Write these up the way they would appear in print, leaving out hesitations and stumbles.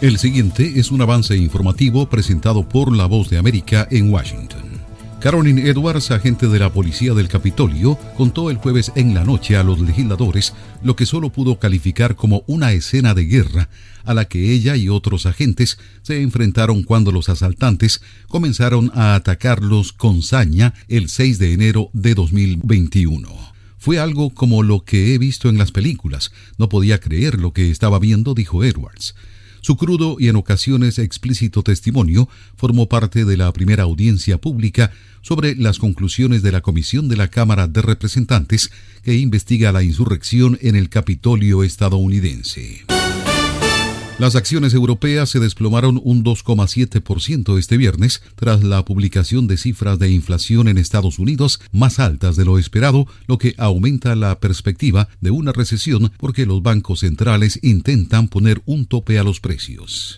El siguiente es un avance informativo presentado por La Voz de América en Washington. Carolyn Edwards, agente de la policía del Capitolio, contó el jueves en la noche a los legisladores lo que solo pudo calificar como una escena de guerra a la que ella y otros agentes se enfrentaron cuando los asaltantes comenzaron a atacarlos con saña el 6 de enero de 2021. Fue algo como lo que he visto en las películas. No podía creer lo que estaba viendo, dijo Edwards. Su crudo y en ocasiones explícito testimonio formó parte de la primera audiencia pública sobre las conclusiones de la Comisión de la Cámara de Representantes que investiga la insurrección en el Capitolio estadounidense. Las acciones europeas se desplomaron un 2,7% este viernes tras la publicación de cifras de inflación en Estados Unidos más altas de lo esperado, lo que aumenta la perspectiva de una recesión porque los bancos centrales intentan poner un tope a los precios.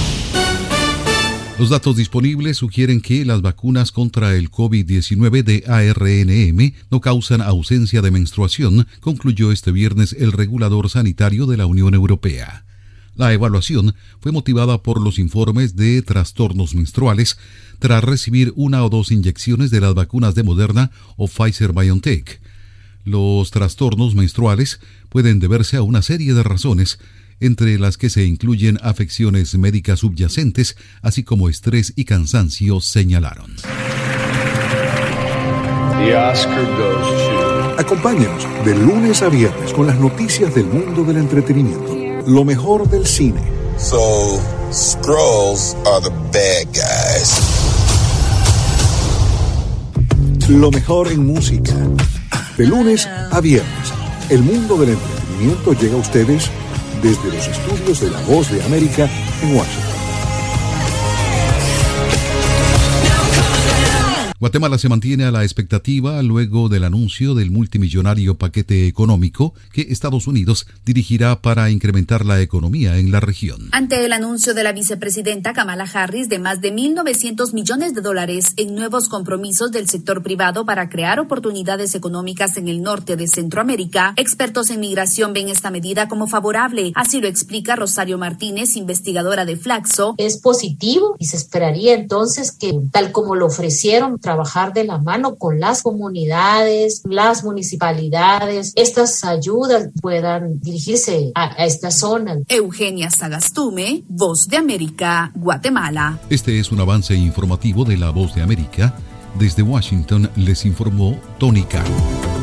Los datos disponibles sugieren que las vacunas contra el COVID-19 de ARNM no causan ausencia de menstruación, concluyó este viernes el regulador sanitario de la Unión Europea. La evaluación fue motivada por los informes de trastornos menstruales tras recibir 1 o 2 inyecciones de las vacunas de Moderna o Pfizer-BioNTech. Los trastornos menstruales pueden deberse a una serie de razones, entre las que se incluyen afecciones médicas subyacentes, así como estrés y cansancio, señalaron. Acompáñanos de lunes a viernes con las noticias del mundo del entretenimiento. Lo mejor del cine. So, Skrulls are the bad guys. Lo mejor en música. De lunes a viernes, el mundo del entretenimiento llega a ustedes desde los estudios de La Voz de América en Washington. Guatemala se mantiene a la expectativa luego del anuncio del multimillonario paquete económico que Estados Unidos dirigirá para incrementar la economía en la región. Ante el anuncio de la vicepresidenta Kamala Harris de más de $1.900 millones en nuevos compromisos del sector privado para crear oportunidades económicas en el norte de Centroamérica, expertos en migración ven esta medida como favorable. Así lo explica Rosario Martínez, investigadora de Flaxo. Es positivo y se esperaría entonces que, tal como lo ofrecieron, trabajar de la mano con las comunidades, las municipalidades, estas ayudas puedan dirigirse a esta zona. Eugenia Sagastume, Voz de América, Guatemala. Este es un avance informativo de La Voz de América. Desde Washington les informó Tony Caro.